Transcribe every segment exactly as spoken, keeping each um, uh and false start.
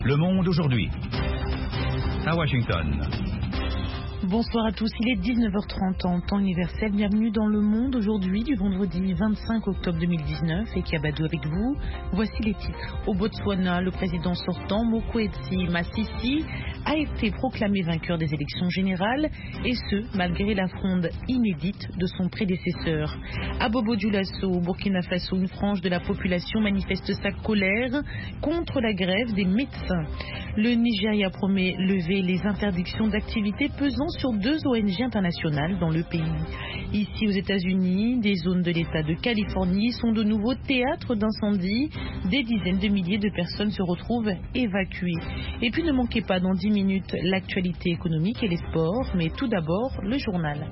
Le Monde aujourd'hui. À Washington. Bonsoir à tous, il est dix-neuf heures trente en temps universel. Bienvenue dans Le Monde aujourd'hui du vendredi vingt-cinq octobre deux mille dix-neuf. Et Kiabadou avec vous. Voici les titres. Au Botswana, le président sortant Mokgweetsi Masisi a été proclamé vainqueur des élections générales, et ce, malgré la fronde inédite de son prédécesseur. À Bobo-Dioulasso, au Burkina Faso, une frange de la population manifeste sa colère contre la grève des médecins. Le Nigeria promet lever les interdictions d'activité pesant sur deux O N G internationales dans le pays. Ici aux États-Unis, des zones de l'État de Californie sont de nouveau théâtre d'incendies. Des dizaines de milliers de personnes se retrouvent évacuées. Et puis ne manquez pas dans dix minutes l'actualité économique et les sports, mais tout d'abord le journal.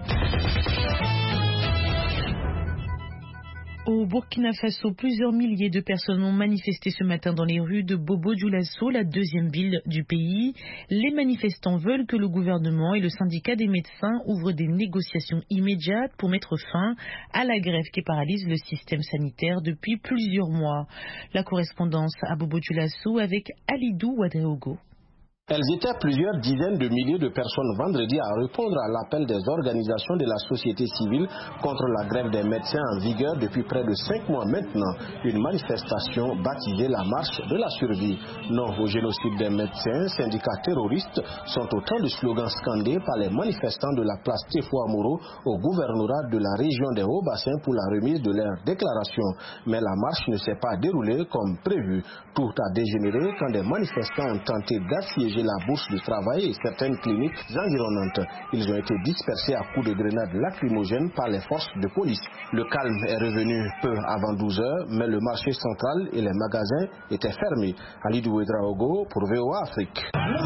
Au Burkina Faso, plusieurs milliers de personnes ont manifesté ce matin dans les rues de Bobo-Dioulasso, la deuxième ville du pays. Les manifestants veulent que le gouvernement et le syndicat des médecins ouvrent des négociations immédiates pour mettre fin à la grève qui paralyse le système sanitaire depuis plusieurs mois. La correspondance à Bobo-Dioulasso avec Alidou Ouadreogo. Elles étaient plusieurs dizaines de milliers de personnes vendredi à répondre à l'appel des organisations de la société civile contre la grève des médecins en vigueur depuis près de cinq mois maintenant. Une manifestation baptisée la marche de la survie. Non au génocide des médecins, syndicats terroristes sont autant de slogans scandés par les manifestants de la place Tefouamoro au gouvernorat de la région des Hauts-Bassins pour la remise de leur déclaration. Mais la marche ne s'est pas déroulée comme prévu. Tout a dégénéré quand des manifestants ont tenté d'assiéger la bourse du travail et certaines cliniques environnantes. Ils ont été dispersés à coups de grenades lacrymogènes par les forces de police. Le calme est revenu peu avant douze heures, mais le marché central et les magasins étaient fermés. Alidou Ouadreogo pour V O A Afrique.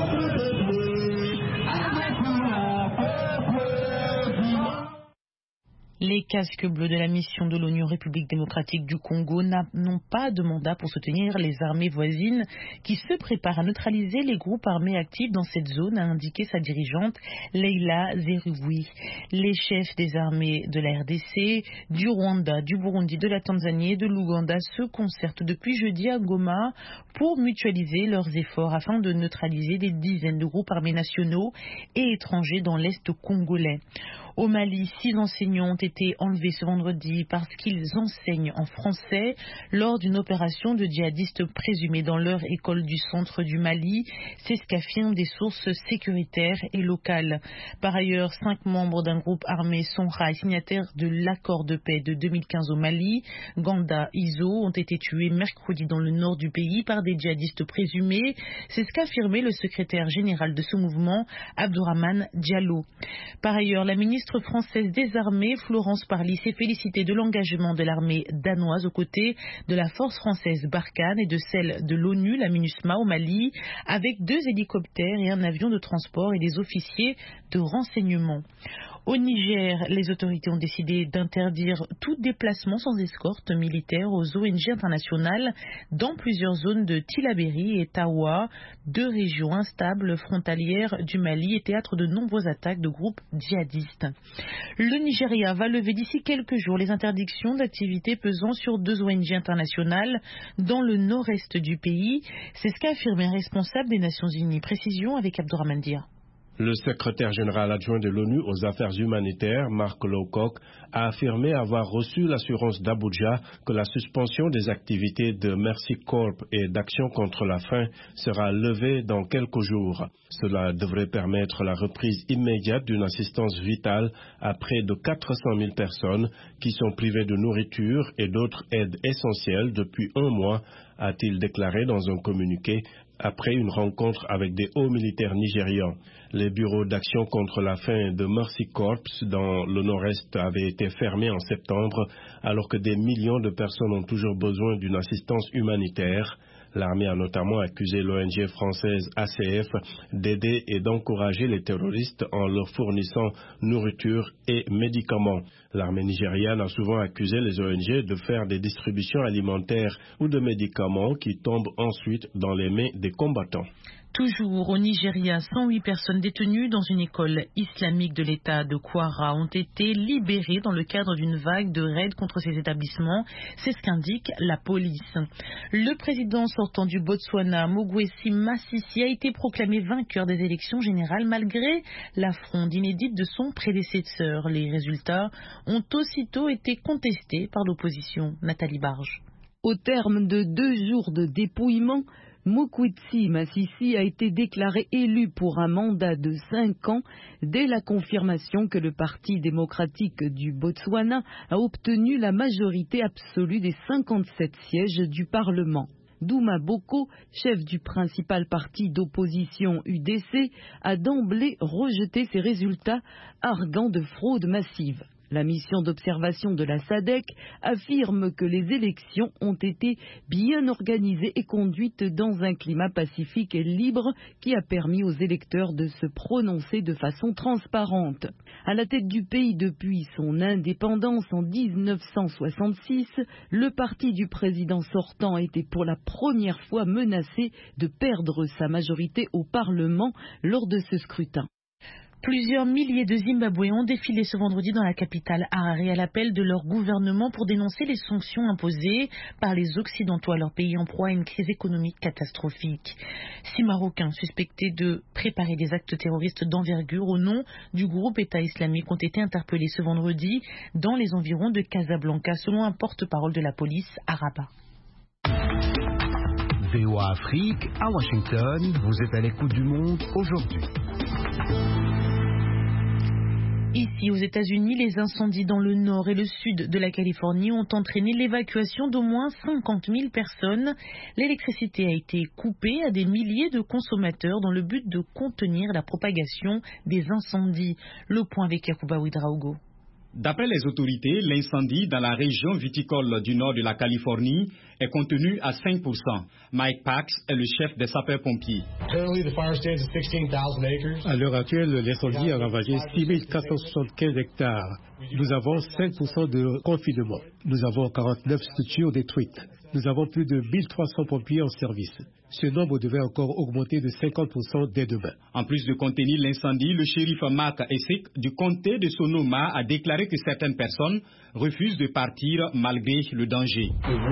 Les casques bleus de la mission de l'ONU République démocratique du Congo n'ont pas de mandat pour soutenir les armées voisines qui se préparent à neutraliser les groupes armés actifs dans cette zone, a indiqué sa dirigeante Leila Zeruwi. Les chefs des armées de la R D C, du Rwanda, du Burundi, de la Tanzanie et de l'Ouganda se concertent depuis jeudi à Goma pour mutualiser leurs efforts afin de neutraliser des dizaines de groupes armés nationaux et étrangers dans l'Est congolais. Au Mali, six enseignants ont été enlevés ce vendredi parce qu'ils enseignent en français lors d'une opération de djihadistes présumés dans leur école du centre du Mali. C'est ce qu'affirment des sources sécuritaires et locales. Par ailleurs, cinq membres d'un groupe armé Songhai, signataire de l'accord de paix de deux mille quinze au Mali, Ganda Izo, ont été tués mercredi dans le nord du pays par des djihadistes présumés. C'est ce qu'a affirmé le secrétaire général de ce mouvement, Abdourahmane Diallo. Par ailleurs, la ministre française des armées, Florence Parly, s'est félicitée de l'engagement de l'armée danoise aux côtés de la force française Barkhane et de celle de l'ONU, la MINUSMA, au Mali, avec deux hélicoptères et un avion de transport et des officiers de renseignement. Au Niger, les autorités ont décidé d'interdire tout déplacement sans escorte militaire aux O N G internationales dans plusieurs zones de Tillabéri et Tawa, deux régions instables frontalières du Mali et théâtre de nombreuses attaques de groupes djihadistes. Le Nigeria va lever d'ici quelques jours les interdictions d'activité pesant sur deux O N G internationales dans le nord-est du pays. C'est ce qu'a affirmé un responsable des Nations Unies. Précision avec Abdourahmane Dia. Le secrétaire général adjoint de l'ONU aux affaires humanitaires, Mark Lowcock, a affirmé avoir reçu l'assurance d'Abuja que la suspension des activités de Mercy Corps et d'Action contre la faim sera levée dans quelques jours. Cela devrait permettre la reprise immédiate d'une assistance vitale à près de quatre cent mille personnes qui sont privées de nourriture et d'autres aides essentielles depuis un mois, a-t-il déclaré dans un communiqué après une rencontre avec des hauts militaires nigérians. Les bureaux d'action contre la faim de Mercy Corps dans le nord-est avaient été fermés en septembre, alors que des millions de personnes ont toujours besoin d'une assistance humanitaire. L'armée a notamment accusé l'O N G française A C F d'aider et d'encourager les terroristes en leur fournissant nourriture et médicaments. L'armée nigériane a souvent accusé les O N G de faire des distributions alimentaires ou de médicaments qui tombent ensuite dans les mains des combattants. Toujours au Nigeria, cent huit personnes détenues dans une école islamique de l'État de Kwara ont été libérées dans le cadre d'une vague de raids contre ces établissements. C'est ce qu'indique la police. Le président sortant du Botswana, Mokgweetsi Masisi, a été proclamé vainqueur des élections générales malgré la fronde inédite de son prédécesseur. Les résultats ont aussitôt été contestés par l'opposition. Nathalie Barge. Au terme de deux jours de dépouillement, Mokgweetsi Masisi a été déclaré élu pour un mandat de cinq ans dès la confirmation que le Parti démocratique du Botswana a obtenu la majorité absolue des cinquante-sept sièges du Parlement. Douma Boko, chef du principal parti d'opposition U D C, a d'emblée rejeté ces résultats, arguant de fraude massive. La mission d'observation de la S A D C affirme que les élections ont été bien organisées et conduites dans un climat pacifique et libre qui a permis aux électeurs de se prononcer de façon transparente. À la tête du pays depuis son indépendance en mille neuf cent soixante-six, le parti du président sortant a été pour la première fois menacé de perdre sa majorité au Parlement lors de ce scrutin. Plusieurs milliers de Zimbabwéens ont défilé ce vendredi dans la capitale Harare à l'appel de leur gouvernement pour dénoncer les sanctions imposées par les Occidentaux à leur pays en proie à une crise économique catastrophique. Six Marocains suspectés de préparer des actes terroristes d'envergure au nom du groupe État islamique ont été interpellés ce vendredi dans les environs de Casablanca, selon un porte-parole de la police à Rabat. V O A Afrique, à Washington, vous êtes à l'écoute du monde aujourd'hui. Ici, aux États-Unis, les incendies dans le nord et le sud de la Californie ont entraîné l'évacuation d'au moins cinquante mille personnes. L'électricité a été coupée à des milliers de consommateurs dans le but de contenir la propagation des incendies. Le point avec Yacouba Ouedraogo. D'après les autorités, l'incendie dans la région viticole du nord de la Californie est contenu à cinq pour cent. Mike Pax est le chef des sapeurs-pompiers. À l'heure actuelle, l'incendie a ravagé six mille quatre cent soixante-quinze hectares. Nous avons cinq pour cent de confinement. Nous avons quarante-neuf structures détruites. Nous avons plus de mille trois cents pompiers en service. Ce nombre devrait encore augmenter de cinquante pour cent dès demain. En plus de contenir l'incendie, le shérif Mark Essek du comté de Sonoma a déclaré que certaines personnes refusent de partir malgré le danger.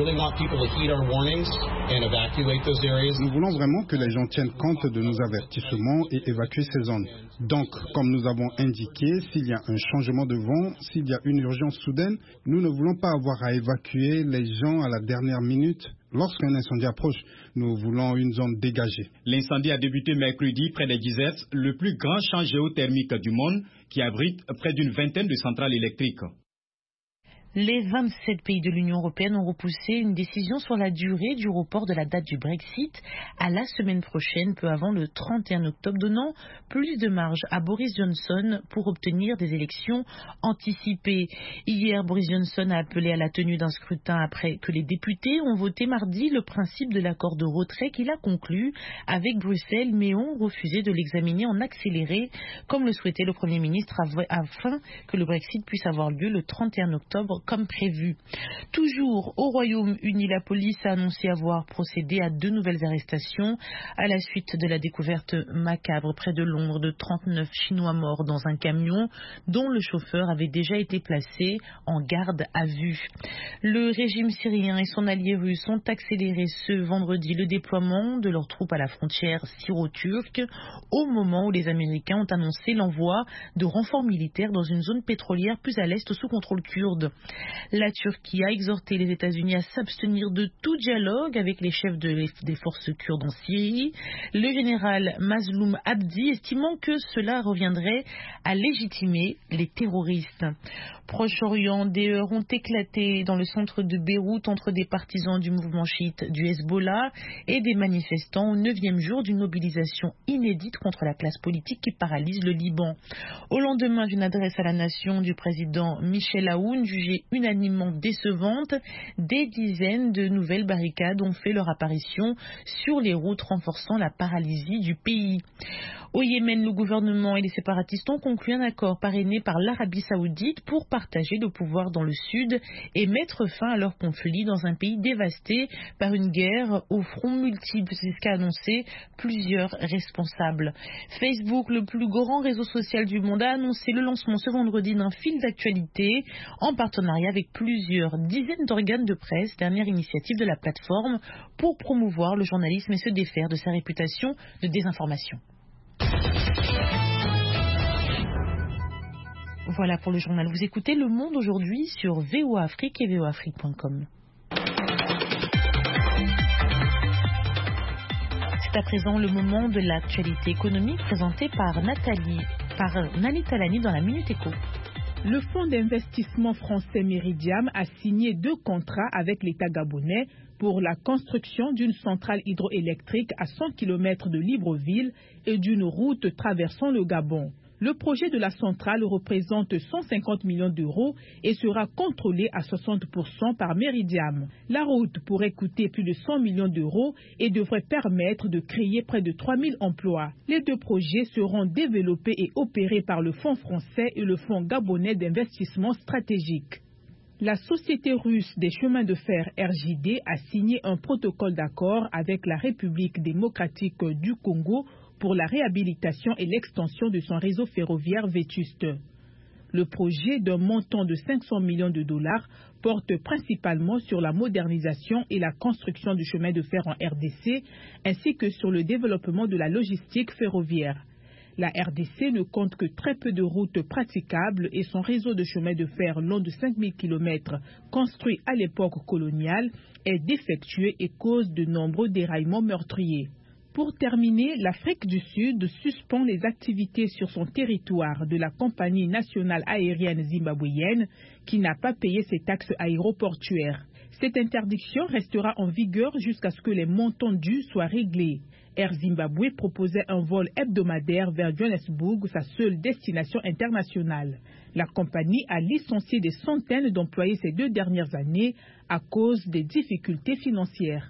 Nous voulons vraiment que les gens tiennent compte de nos avertissements et évacuer ces zones. Donc, comme nous avons indiqué, s'il y a un changement de vent, s'il y a une urgence soudaine, nous ne voulons pas avoir à évacuer les gens à la dernière minute. Lorsqu'un incendie approche, nous voulons une zone dégagée. L'incendie a débuté mercredi près des Gizets, le plus grand champ géothermique du monde, qui abrite près d'une vingtaine de centrales électriques. Les vingt-sept pays de l'Union européenne ont repoussé une décision sur la durée du report de la date du Brexit à la semaine prochaine, peu avant le trente et un octobre, donnant plus de marge à Boris Johnson pour obtenir des élections anticipées. Hier, Boris Johnson a appelé à la tenue d'un scrutin après que les députés ont voté mardi le principe de l'accord de retrait qu'il a conclu avec Bruxelles, mais ont refusé de l'examiner en accéléré, comme le souhaitait le Premier ministre, afin que le Brexit puisse avoir lieu le trente et un octobre comme prévu. Toujours au Royaume-Uni, la police a annoncé avoir procédé à deux nouvelles arrestations à la suite de la découverte macabre près de Londres de trente-neuf Chinois morts dans un camion dont le chauffeur avait déjà été placé en garde à vue. Le régime syrien et son allié russe ont accéléré ce vendredi le déploiement de leurs troupes à la frontière syro-turque au moment où les Américains ont annoncé l'envoi de renforts militaires dans une zone pétrolière plus à l'est sous contrôle kurde. La Turquie a exhorté les États-Unis à s'abstenir de tout dialogue avec les chefs de, des forces kurdes en Syrie. Le général Mazloum Abdi estimant que cela reviendrait à légitimer les terroristes. Proche-Orient, des heurts ont éclaté dans le centre de Beyrouth entre des partisans du mouvement chiite du Hezbollah et des manifestants au neuvième jour d'une mobilisation inédite contre la classe politique qui paralyse le Liban. Au lendemain d'une adresse à la nation du président Michel Aoun, jugé jugées unanimement décevantes. Des dizaines de nouvelles barricades ont fait leur apparition sur les routes, renforçant la paralysie du pays. Au Yémen, le gouvernement et les séparatistes ont conclu un accord parrainé par l'Arabie Saoudite pour partager le pouvoir dans le sud et mettre fin à leur conflit dans un pays dévasté par une guerre au front multiple. C'est ce qu'a annoncé plusieurs responsables. Facebook, le plus grand réseau social du monde, a annoncé le lancement ce vendredi d'un fil d'actualité en partenariat avec plusieurs dizaines d'organes de presse, dernière initiative de la plateforme pour promouvoir le journalisme et se défaire de sa réputation de désinformation. Voilà pour le journal. Vous écoutez Le Monde aujourd'hui sur V O A Afrique et V O A Afrique point com. C'est à présent le moment de l'actualité économique présenté par Nathalie, par Nali Talani dans la Minute Éco. Le fonds d'investissement français Meridiam a signé deux contrats avec l'État gabonais pour la construction d'une centrale hydroélectrique à cent kilomètres de Libreville et d'une route traversant le Gabon. Le projet de la centrale représente cent cinquante millions d'euros et sera contrôlé à soixante pour cent par Meridiam. La route pourrait coûter plus de cent millions d'euros et devrait permettre de créer près de trois mille emplois. Les deux projets seront développés et opérés par le Fonds français et le Fonds gabonais d'investissement stratégique. La société russe des chemins de fer R J D a signé un protocole d'accord avec la République démocratique du Congo pour la réhabilitation et l'extension de son réseau ferroviaire vétuste. Le projet d'un montant de cinq cents millions de dollars porte principalement sur la modernisation et la construction du chemin de fer en R D C, ainsi que sur le développement de la logistique ferroviaire. La R D C ne compte que très peu de routes praticables et son réseau de chemin de fer long de cinq mille kilomètres, construit à l'époque coloniale, est défectueux et cause de nombreux déraillements meurtriers. Pour terminer, l'Afrique du Sud suspend les activités sur son territoire de la compagnie nationale aérienne zimbabwéenne qui n'a pas payé ses taxes aéroportuaires. Cette interdiction restera en vigueur jusqu'à ce que les montants dus soient réglés. Air Zimbabwe proposait un vol hebdomadaire vers Johannesburg, sa seule destination internationale. La compagnie a licencié des centaines d'employés ces deux dernières années à cause des difficultés financières.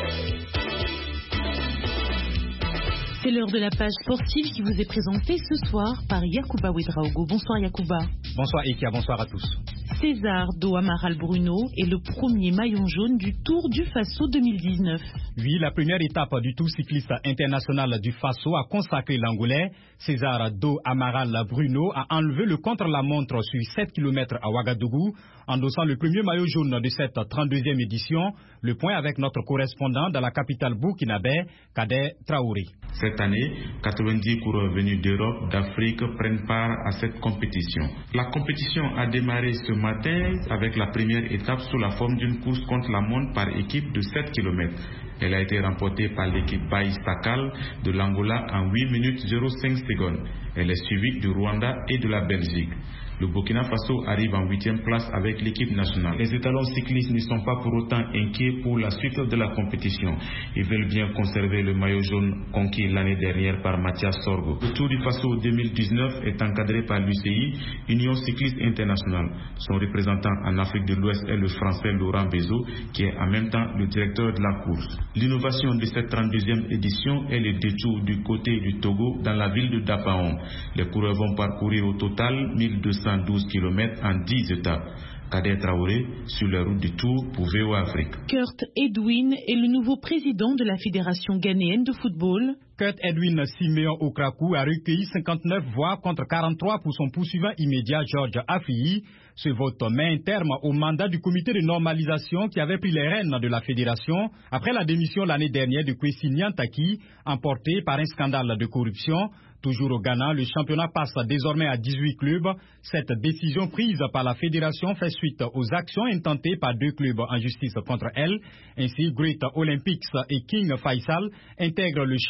C'est l'heure de la page sportive qui vous est présentée ce soir par Yacouba Ouedraogo. Bonsoir Yacouba. Bonsoir Ikia, bonsoir à tous. César Do Amaral Bruno est le premier maillon jaune du Tour du Faso deux mille dix-neuf. Oui, la première étape du Tour cycliste international du Faso a consacré l'Angolais. César Do Amaral Bruno a enlevé le contre-la-montre sur sept kilomètres à Ouagadougou, endossant le premier maillot jaune de cette trente-deuxième édition. Le point avec notre correspondant dans la capitale burkinabé, Kader Traoré. Cette année, quatre-vingt-dix coureurs venus d'Europe, d'Afrique prennent part à cette compétition. La compétition a démarré ce matin avec la première étape sous la forme d'une course contre la montre par équipe de sept kilomètres. Elle a été remportée par l'équipe Baïs Takal de l'Angola en huit minutes zéro cinq secondes. Elle est suivie du Rwanda et de la Belgique. Le Burkina Faso arrive en huitième place avec l'équipe nationale. Les étalons cyclistes ne sont pas pour autant inquiets pour la suite de la compétition. Ils veulent bien conserver le maillot jaune conquis l'année dernière par Mathias Sorgo. Le Tour du Faso deux mille dix-neuf est encadré par l'U C I, Union Cycliste Internationale. Son représentant en Afrique de l'Ouest est le Français Laurent Bezo, qui est en même temps le directeur de la course. L'innovation de cette trente-deuxième édition est le détour du côté du Togo dans la ville de Dapaon. Les coureurs vont parcourir au total mille deux cent douze kilomètres en dix étapes. Kader Traoré sur la route du Tour pour V O A Afrique. Kurt Edwin est le nouveau président de la Fédération ghanéenne de football. Kurt Edwin Simeon Okrakou a recueilli cinquante-neuf voix contre quarante-trois pour son poursuivant immédiat George Afiyi. Ce vote met un terme au mandat du comité de normalisation qui avait pris les rênes de la fédération après la démission l'année dernière de Kwesi Nyantaki, emportée par un scandale de corruption. Toujours au Ghana, le championnat passe désormais à dix-huit clubs. Cette décision prise par la fédération fait suite aux actions intentées par deux clubs en justice contre elle. Ainsi, Great Olympics et King Faisal intègrent le championnat de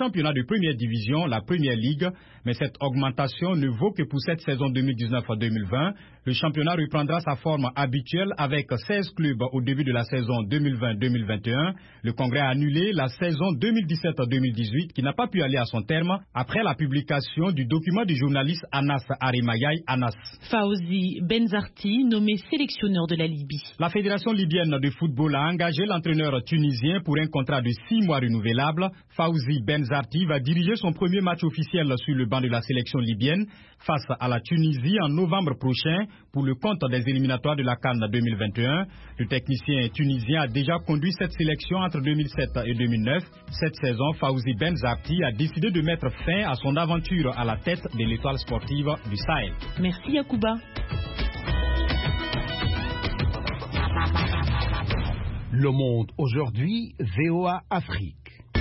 de première division, la Première Ligue, mais cette augmentation ne vaut que pour cette saison deux mille dix-neuf deux mille vingt. Le championnat reprendra sa forme habituelle avec seize clubs au début de la saison deux mille vingt deux mille vingt et un. Le Congrès a annulé la saison deux mille dix-sept deux mille dix-huit qui n'a pas pu aller à son terme après la publication du document du journaliste Anas Arimayay Anas. Fawzi Benzarti, nommé sélectionneur de la Libye. La Fédération libyenne de football a engagé l'entraîneur tunisien pour un contrat de six mois renouvelable. Fawzi Benzarti va diriger son premier match officiel sur le banc de la sélection libyenne face à la Tunisie en novembre prochain pour le compte des éliminatoires de la CAN deux mille vingt et un. Le technicien tunisien a déjà conduit cette sélection entre deux mille sept et deux mille neuf. Cette saison, Fawzi Benzarti a décidé de mettre fin à son aventure à la tête de l'étoile sportive du Sahel. Merci Yacouba. Le Monde aujourd'hui, V O A Afrique.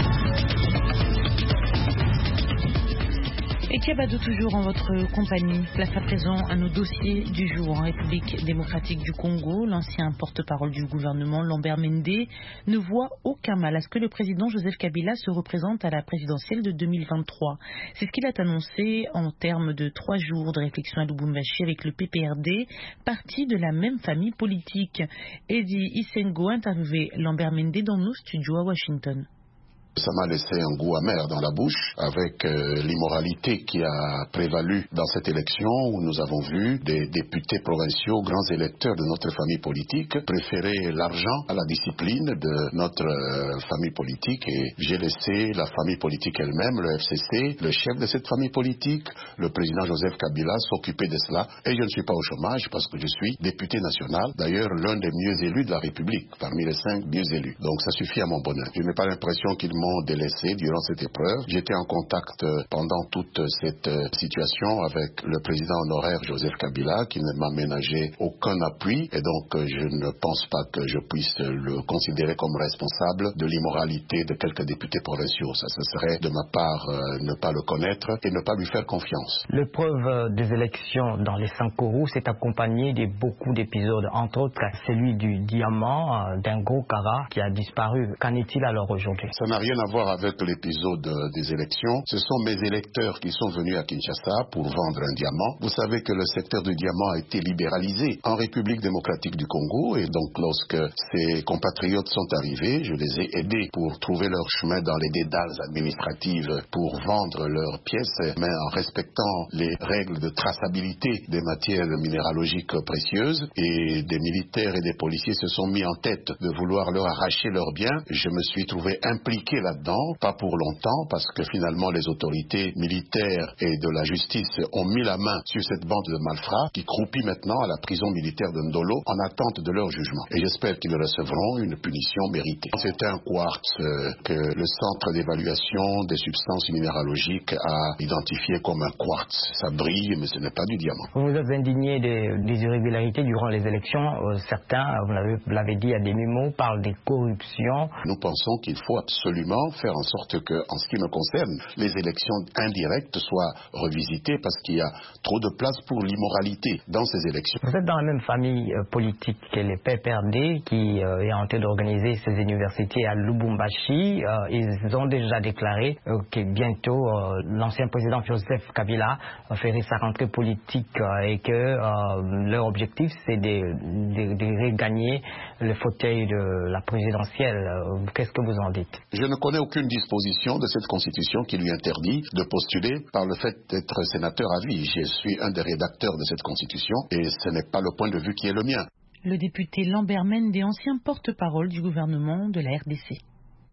Et Kiabado toujours en votre compagnie. Place à présent à nos dossiers du jour. En République démocratique du Congo, l'ancien porte-parole du gouvernement Lambert Mende ne voit aucun mal à ce que le président Joseph Kabila se représente à la présidentielle de deux mille vingt-trois. C'est ce qu'il a annoncé en termes de trois jours de réflexion à Lubumbashi avec le P P R D, parti de la même famille politique. Eddie Isengo a interviewé Lambert Mende dans nos studios à Washington. Ça m'a laissé un goût amer dans la bouche avec euh, l'immoralité qui a prévalu dans cette élection où nous avons vu des députés provinciaux, grands électeurs de notre famille politique, préférer l'argent à la discipline de notre euh, famille politique. Et j'ai laissé la famille politique elle-même, le F C C, le chef de cette famille politique, le président Joseph Kabila, s'occuper de cela. Et je ne suis pas au chômage parce que je suis député national, d'ailleurs l'un des mieux élus de la République, parmi les cinq mieux élus. Donc ça suffit à mon bonheur. Je n'ai pas l'impression qu'il m'ont délaissé durant cette épreuve. J'étais en contact pendant toute cette situation avec le président honoraire Joseph Kabila qui ne m'a ménagé aucun appui et donc je ne pense pas que je puisse le considérer comme responsable de l'immoralité de quelques députés provinciaux. Ça, ce serait de ma part euh, ne pas le connaître et ne pas lui faire confiance. L'épreuve des élections dans les Sankourou s'est accompagnée de beaucoup d'épisodes, entre autres celui du diamant d'un gros Kara qui a disparu. Qu'en est-il alors aujourd'hui? Ça n'a rien à voir avec l'épisode des élections. Ce sont mes électeurs qui sont venus à Kinshasa pour vendre un diamant. Vous savez que le secteur du diamant a été libéralisé en République démocratique du Congo et donc lorsque ces compatriotes sont arrivés, je les ai aidés pour trouver leur chemin dans les dédales administratives pour vendre leurs pièces, mais en respectant les règles de traçabilité des matières minéralogiques précieuses. Et des militaires et des policiers se sont mis en tête de vouloir leur arracher leurs biens. Je me suis trouvé impliqué là-dedans, pas pour longtemps, parce que finalement les autorités militaires et de la justice ont mis la main sur cette bande de malfrats qui croupit maintenant à la prison militaire de Ndolo en attente de leur jugement. Et j'espère qu'ils recevront une punition méritée. C'est un quartz euh, que le centre d'évaluation des substances minéralogiques a identifié comme un quartz. Ça brille, mais ce n'est pas du diamant. Vous vous êtes indigné des, des irrégularités durant les élections. Euh, certains, vous l'avez dit à demi-mot, parlent des corruptions. Nous pensons qu'il faut absolument faire en sorte que, en ce qui me concerne, les élections indirectes soient revisitées parce qu'il y a trop de place pour l'immoralité dans ces élections. Vous êtes dans la même famille euh, politique que les P P R D qui euh, est en train d'organiser ces universités à Lubumbashi. Euh, ils ont déjà déclaré euh, que bientôt euh, l'ancien président Joseph Kabila euh, ferait sa rentrée politique euh, et que euh, leur objectif c'est de, de, de regagner le fauteuil de la présidentielle. Euh, Qu'est-ce que vous en dites? Je ne connais aucune disposition de cette constitution qui lui interdit de postuler par le fait d'être sénateur à vie. Je suis un des rédacteurs de cette constitution et ce n'est pas le point de vue qui est le mien. Le député Lambert Mende, ancien porte-parole du gouvernement de la R D C.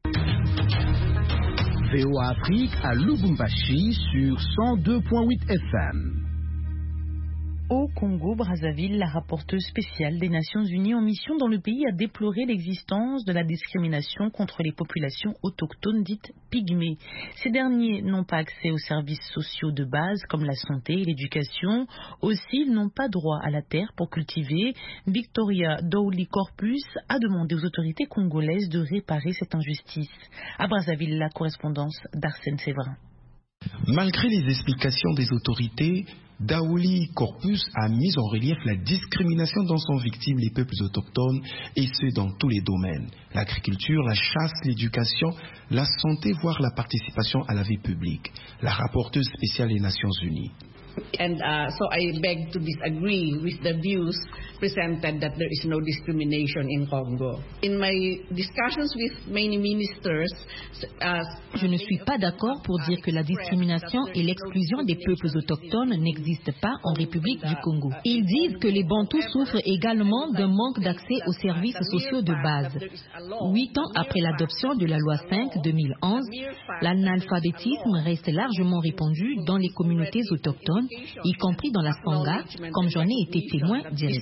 V O A Afrique à Lubumbashi sur cent deux point huit F M. Au Congo-Brazzaville, la rapporteuse spéciale des Nations Unies en mission dans le pays a déploré l'existence de la discrimination contre les populations autochtones dites pygmées. Ces derniers n'ont pas accès aux services sociaux de base comme la santé et l'éducation. Aussi, ils n'ont pas droit à la terre pour cultiver. Victoria Dowley Corpus a demandé aux autorités congolaises de réparer cette injustice. À Brazzaville, la correspondance d'Arsène Séverin. Malgré les explications des autorités, Daouli Corpus a mis en relief la discrimination dont sont victimes les peuples autochtones, et ce dans tous les domaines. L'agriculture, la chasse, l'éducation, la santé, voire la participation à la vie publique. La rapporteuse spéciale des Nations Unies. And uh, so I beg to disagree with the views presented that there is no discrimination in Congo. In my discussions with many ministers, uh, je ne suis pas d'accord pour dire que la discrimination et l'exclusion des peuples autochtones n'existent pas en République du Congo. Ils disent que les Bantous souffrent également d'un manque d'accès aux services sociaux de base. Huit ans après l'adoption de la loi cinq deux mille onze, l'analphabétisme reste largement répandu dans les communautés autochtones, y compris dans la Sangha, comme j'en ai été témoin direct.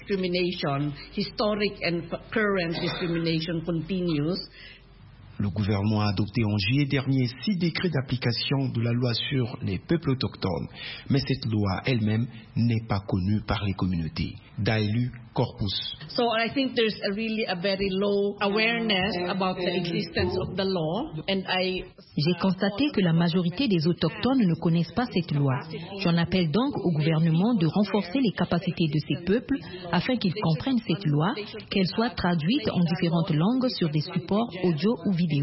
Le gouvernement a adopté en juillet dernier six décrets d'application de la loi sur les peuples autochtones. Mais cette loi elle-même n'est pas connue par les communautés. Daouli Corpus. So I think there's a really a very low awareness about the existence of the law, and I J'ai constaté que la majorité des autochtones ne connaissent pas cette loi. J'en appelle donc au gouvernement de renforcer les capacités de ces peuples afin qu'ils comprennent cette loi, qu'elle soit traduite en différentes langues sur des supports audio ou vidéo.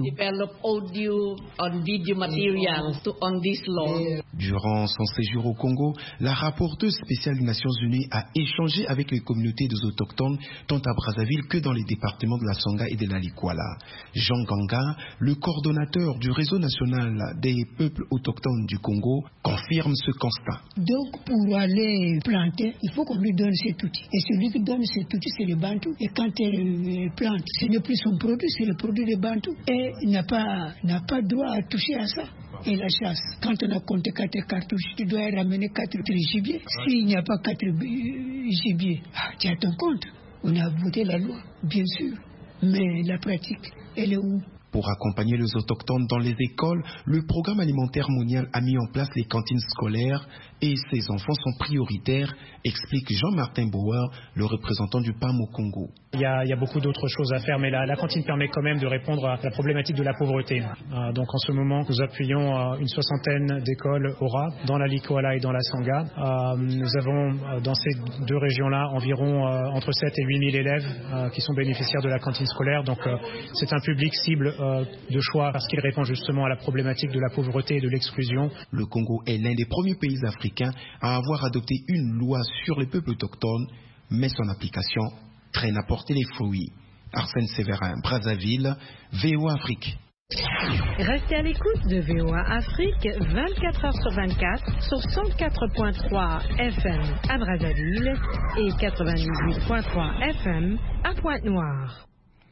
Durant son séjour au Congo, la rapporteuse spéciale des Nations Unies a échangé avec les communautés des autochtones tant à Brazzaville que dans les départements de la Sangha et de la Likwala. Jean Ganga, le coordonnateur du réseau national des peuples autochtones du Congo, confirme ce constat. Donc pour aller planter, il faut qu'on lui donne cet outil. Et celui qui donne cet outil, c'est le Bantou. Et quand elle plante, ce n'est plus son produit, c'est le produit des Bantou. Et il n'a pas, n'a pas droit à toucher à ça. Et la chasse, quand on a compté quatre cartouches, tu dois ramener quatre gibiers. S'il n'y a pas quatre gibiers, ah, tu as ton compte. On a voté la loi, bien sûr. Mais la pratique, elle est où? Pour accompagner les autochtones dans les écoles, le Programme alimentaire mondial a mis en place les cantines scolaires et ces enfants sont prioritaires, explique Jean-Martin Bauer, le représentant du P A M au Congo. Il y a, il y a beaucoup d'autres choses à faire, mais la, la cantine permet quand même de répondre à la problématique de la pauvreté. Euh, donc en ce moment, nous appuyons euh, une soixantaine d'écoles Aura dans la Likwala et dans la Sangha. Euh, nous avons euh, dans ces deux régions-là environ euh, entre sept et huit mille élèves euh, qui sont bénéficiaires de la cantine scolaire. Donc euh, c'est un public cible euh, de choix parce qu'il répond justement à la problématique de la pauvreté et de l'exclusion. Le Congo est l'un des premiers pays africains à avoir adopté une loi sur les peuples autochtones, mais son application traîne à porter les fruits. Arsène Séverin, Brazzaville, V O A Afrique. Restez à l'écoute de V O A Afrique vingt-quatre heures sur vingt-quatre sur cent quatre point trois F M à Brazzaville et quatre-vingt-dix-huit point trois F M à Pointe-Noire.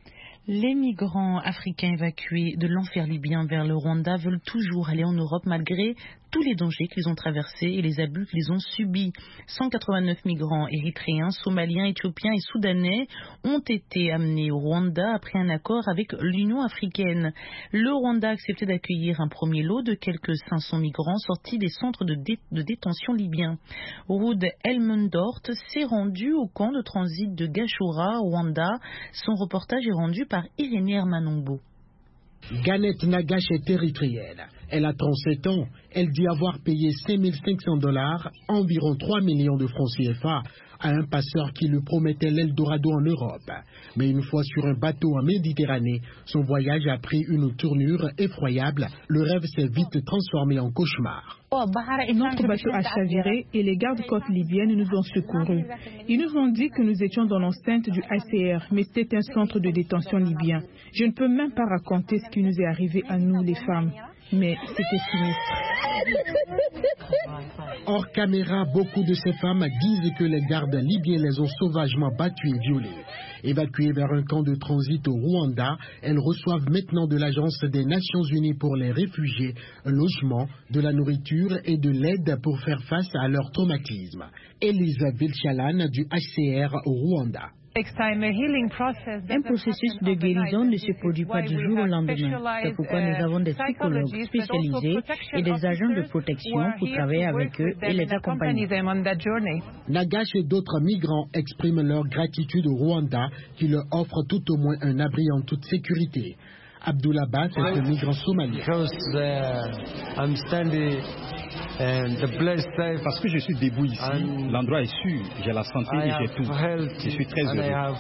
Les migrants africains évacués de l'enfer libyen vers le Rwanda veulent toujours aller en Europe malgré tous les dangers qu'ils ont traversés et les abus qu'ils ont subis. cent quatre-vingt-neuf migrants érythréens, somaliens, éthiopiens et soudanais ont été amenés au Rwanda après un accord avec l'Union africaine. Le Rwanda a accepté d'accueillir un premier lot de quelques cinq cents migrants sortis des centres de, dé- de détention libyens. Ruud Elmendort s'est rendu au camp de transit de Gashora, au Rwanda. Son reportage est rendu par Irénée Hermanongo. Ganette Nagash est érythréenne. Elle a trente-sept ans. Elle dit avoir payé cinq mille cinq cents dollars, environ trois millions de francs C F A, à un passeur qui lui promettait l'Eldorado en Europe. Mais une fois sur un bateau en Méditerranée, son voyage a pris une tournure effroyable. Le rêve s'est vite transformé en cauchemar. Notre bateau a chaviré et les gardes-côtes libyennes nous ont secourus. Ils nous ont dit que nous étions dans l'enceinte du H C R, mais c'était un centre de détention libyen. Je ne peux même pas raconter ce qui nous est arrivé à nous, les femmes. Mais c'était sinistre. Hors caméra, beaucoup de ces femmes disent que les gardes libyens les ont sauvagement battues et violées. Évacuées vers un camp de transit au Rwanda, elles reçoivent maintenant de l'Agence des Nations Unies pour les réfugiés un logement, de la nourriture et de l'aide pour faire face à leur traumatisme. Elisa Vilchalan du H C R au Rwanda. Un processus de guérison ne se produit pas du jour au lendemain. C'est pourquoi nous avons des psychologues spécialisés et des agents de protection pour travailler avec eux et les accompagner. Nagash et d'autres migrants expriment leur gratitude au Rwanda qui leur offre tout au moins un abri en toute sécurité. Abdullah Bass est un migrant somalien. Parce que je suis debout ici, l'endroit est sûr, j'ai la santé et j'ai tout. Je suis très heureux.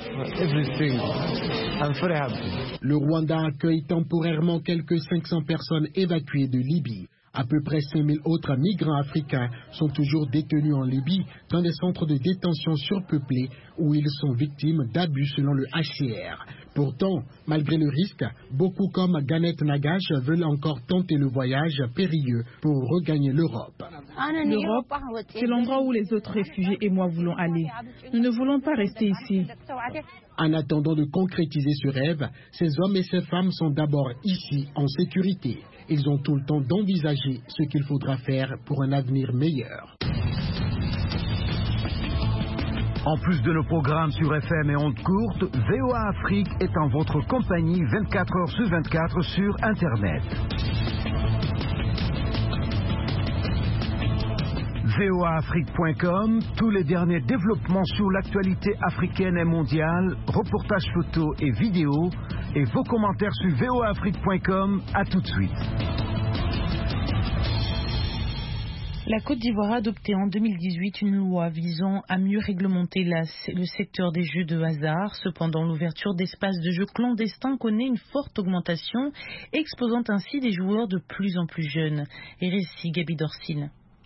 Le Rwanda accueille temporairement quelques cinq cents personnes évacuées de Libye. À peu près cinq mille autres migrants africains sont toujours détenus en Libye dans des centres de détention surpeuplés où ils sont victimes d'abus selon le H C R. Pourtant, malgré le risque, beaucoup comme Ganet Nagash veulent encore tenter le voyage périlleux pour regagner l'Europe. L'Europe, c'est l'endroit où les autres réfugiés et moi voulons aller. Nous ne voulons pas rester ici. En attendant de concrétiser ce rêve, ces hommes et ces femmes sont d'abord ici en sécurité. Ils ont tout le temps d'envisager ce qu'il faudra faire pour un avenir meilleur. En plus de nos programmes sur F M et ondes courtes, V O A Afrique est en votre compagnie vingt-quatre heures sur vingt-quatre sur Internet. V O A Afrique point com, tous les derniers développements sur l'actualité africaine et mondiale, reportages photos et vidéos, et vos commentaires sur V O A Afrique point com. À tout de suite. La Côte d'Ivoire a adopté en deux mille dix-huit une loi visant à mieux réglementer la, le secteur des jeux de hasard. Cependant, l'ouverture d'espaces de jeux clandestins connaît une forte augmentation, exposant ainsi des joueurs de plus en plus jeunes. Et récit Gabi Dorcine.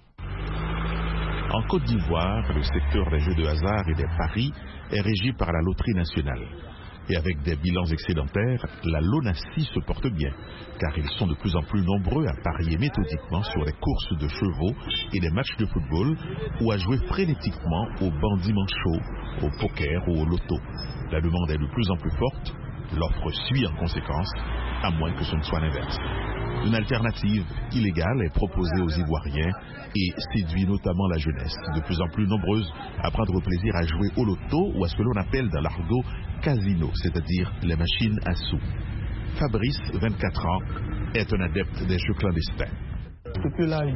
En Côte d'Ivoire, le secteur des jeux de hasard et des paris est régi par la Loterie nationale. Et avec des bilans excédentaires, la LONASI se porte bien, car ils sont de plus en plus nombreux à parier méthodiquement sur les courses de chevaux et des matchs de football, ou à jouer frénétiquement au bandit manchot, au poker ou au loto. La demande est de plus en plus forte, l'offre suit en conséquence, à moins que ce ne soit l'inverse. Une alternative illégale est proposée aux Ivoiriens et séduit notamment la jeunesse, de plus en plus nombreuse à prendre plaisir à jouer au loto ou à ce que l'on appelle dans l'argot casino, c'est-à-dire les machines à sous. Fabrice, vingt-quatre ans, est un adepte des jeux clandestins. Depuis l'âge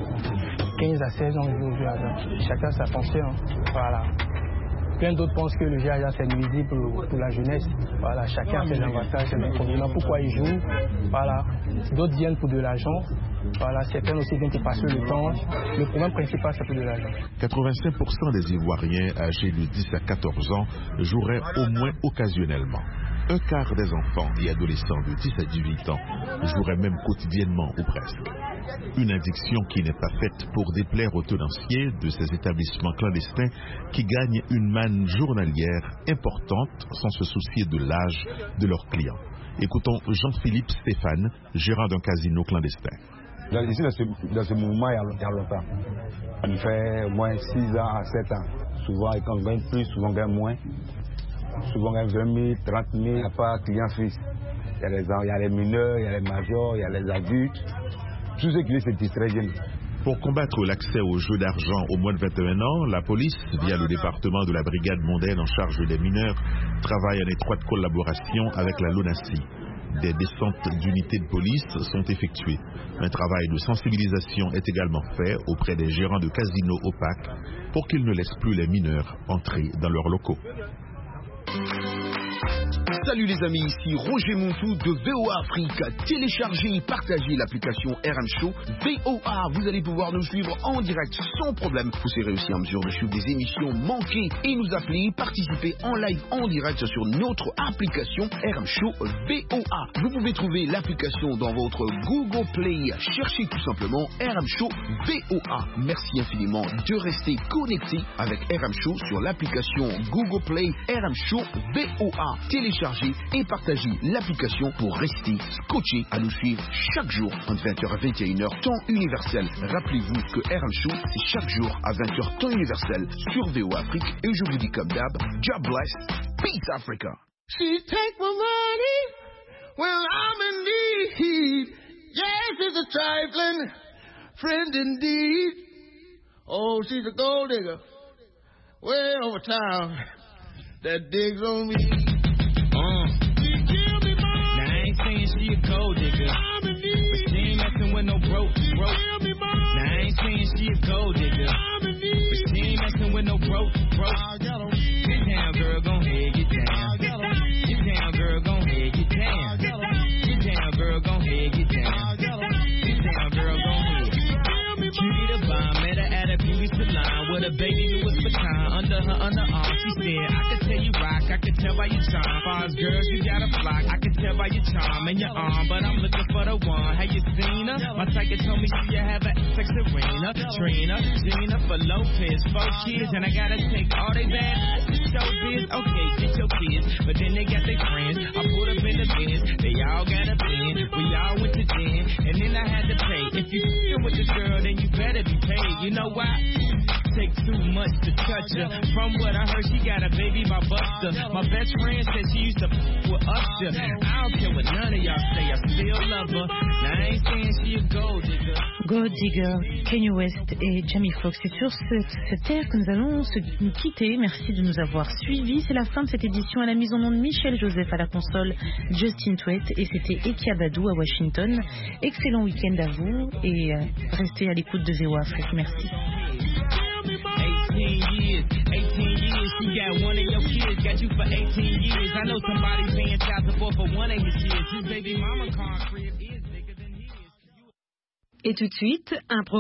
de quinze à seize ans, je joue au jeu hasard. Chacun sa fonction. Voilà. Plein d'autres pensent que le jeu hasard c'est nuisible pour, pour la jeunesse. Voilà, chacun a ses avantages, ses inconvénients. Pourquoi ils jouent? Voilà. D'autres viennent pour de l'argent. Voilà, certains aussi viennent pour passer le temps. Le problème principal, c'est pour de l'argent. quatre-vingt-cinq pour cent des Ivoiriens âgés de dix à quatorze ans joueraient au moins occasionnellement. Un quart des enfants et adolescents de dix à dix-huit ans joueraient même quotidiennement ou presque. Une addiction qui n'est pas faite pour déplaire aux tenanciers de ces établissements clandestins qui gagnent une manne journalière importante sans se soucier de l'âge de leurs clients. Écoutons Jean-Philippe Stéphane, gérant d'un casino clandestin. Ici, dans ce, dans ce mouvement, il y a longtemps. On fait au moins six ans à sept ans. Souvent, quand on gagne plus, souvent on gagne moins. Souvent on gagne vingt mille, trente mille, il n'y a pas de clients fixes. Il y a les, il y a les mineurs, il y a les majors, il y a les adultes. Tous ceux qui se distraient viennent. Pour combattre l'accès aux jeux d'argent aux moins de vingt et un ans, la police, via le département de la brigade mondaine en charge des mineurs, travaille en étroite collaboration avec la LONASI. Des descentes d'unités de police sont effectuées. Un travail de sensibilisation est également fait auprès des gérants de casinos opaques pour qu'ils ne laissent plus les mineurs entrer dans leurs locaux. Salut les amis, ici Roger Montou de V O A Afrique. Téléchargez et partagez l'application R M Show V O A. Vous allez pouvoir nous suivre en direct sans problème. Vous serez aussi en mesure de suivre des émissions manquées et nous appeler, participer en live en direct sur notre application R M Show V O A. Vous pouvez trouver l'application dans votre Google Play. Cherchez tout simplement R M Show V O A. Merci infiniment de rester connecté avec R M Show sur l'application Google Play R M Show V O A. Téléchargez et partagez l'application pour rester scotché à nous suivre chaque jour entre vingt heures à vingt et une heures temps universel. Rappelez-vous que R M Show c'est chaque jour à vingt heures temps universel sur V O A Afrique et je vous dis comme d'hab, God bless, peace Africa. She take my money when I'm in need. Yes, it's a trifling friend indeed. Oh, she's a gold digger way over town that digs on me. Uh. She kill me, mom. Now I ain't saying she a gold digger, I'm in need. But she ain't messing with no broke, she broke. Kill me, mom. Now I ain't saying she a gold digger, I'm in need. But she ain't messing with no broke, broke. I got on me. Get down, girl, gon' head, get down. I got on me. Get down, girl, gon' head, get down. I got on me. Get down, girl, gon' head, get down. I got on me. Get down, girl, gon' head. Kill me, mom. the line with a baby Louis Vuitton under her underarm. She said, I could tell you rock, I could tell by your charm. Fars girls, you got a flock, I could tell by your charm and your arm. But I'm looking for the one. Have you seen her? My psychic told me she have a sex arena. Trina, Gina, for Lopez, four kids, and I gotta take all they bad to show biz. Okay, get your kids, but then they got their friends. I put up in the bins, they all got a bin. We all went to gym, and then I had to pay. If you f***ing with the girl, then you better be paid. You know why? Take too much to touch her. From what I heard, she got a baby by Buster. My best friend said she used to f*** with Usher. I don't care what none of y'all say, I still love her. Now I ain't saying she a gold digger. Gold Digger, Kanye West et Jamie Foxx. C'est sur ce, cette terre que nous allons se, nous quitter. Merci de nous avoir suivis. C'est la fin de cette édition. À la mise en onde, Michel Joseph, à la console, Justin Tweet, et c'était Ekia Badou à Washington. Excellent week-end à vous et euh, restez à l'écoute de V O A Afrique. Merci. eighteen years, eighteen years, she got one of your kids, got you for eighteen years. I know somebody paying child support for one of his kids. His baby mama car crib is bigger than his. Et tout de suite, un